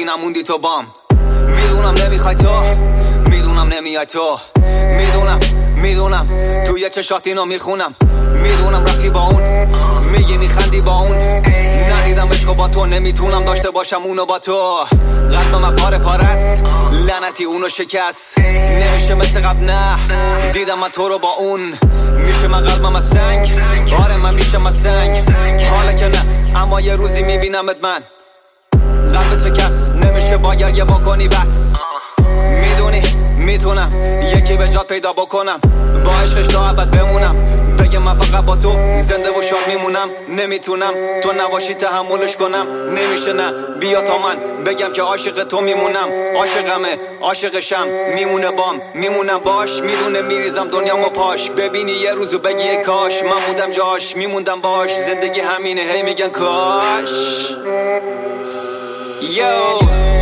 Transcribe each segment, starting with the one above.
نموندی تو بام. میدونم نمیخوای تو، میدونم نمیای تو، میدونم توی چشات اینو میخونم. میدونم رفتی با اون، میگی میخندی با اون. ندیدم عشقو با تو، نمیتونم داشته باشم اونو با تو. قلبم من پاره است، لعنتی اونو شکست. نمیشه مثل قبل، نه دیدم من تو رو با اون. میشه من قلبم از سنگ، آره من میشم از سنگ. حالا که نه، اما یه روزی میبینمت من. قلبت شکست، نمیشه با گریه بکنی بس. میدونی میتونم یکی به جات پیدا بکنم، با عشقش تا ابد بمونم. بگم من فقط با تو زنده و شاد میمونم. نمیتونم تو نباشی تحملش کنم، نمیشه نه بیا تا من بگم که عاشق تو میمونم. عاشقمه عاشقشم، میمونه بام میمونم باش. میدونه میریزم دنیامو پاش، ببینی یه روزو بگی کاش من بودم جاش، میموندم باش. زندگی همینه، هی میگن کاش. یو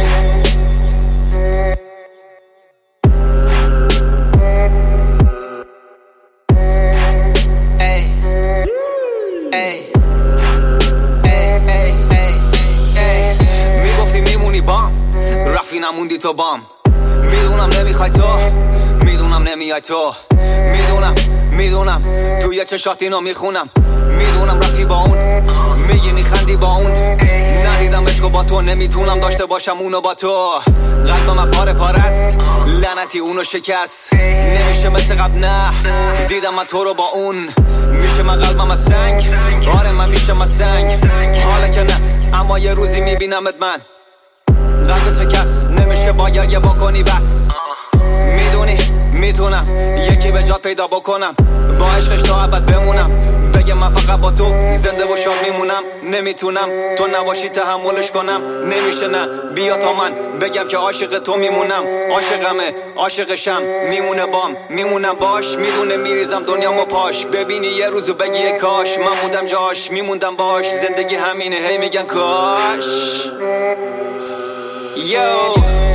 میگفتی میمونی بام، رفتی نموندی تو بام. میدونم نمیخوای تو، میدونم نمیای تو، میدونم توی چشات اینو میخونم. میدونم رفتی با اون، میگی میخندی با اون. ندیدم عشقو با تو، نمیتونم داشته باشم اونو با تو. قلبم من پاره است، لعنتی اونو شکست. نمیشه مثل قبل، نه دیدم من تو رو با اون. میشه من قلبم از سنگ، آره من میشم از سنگ. حالا که نه، اما یه روزی میبینمت من. قلبت شکست، نمیشه با گریه بکنی بس. میدونی میتونم یکی به جات پیدا بکنم، با عشقش تا ابد بمونم. بگم من فقط با تو زنده و شاد میمونم. نمیتونم تو نباشی تحملش کنم، نمیشه نه بیا تا من بگم که عاشق تو میمونم. عاشقمه عاشقشم، میمونه بام میمونم باش. میدونه میریزم دنیامو پاش، ببینی یه روزو بگی کاش من بودم جاش، میموندم باش. زندگی همینه، هی میگن کاش. یو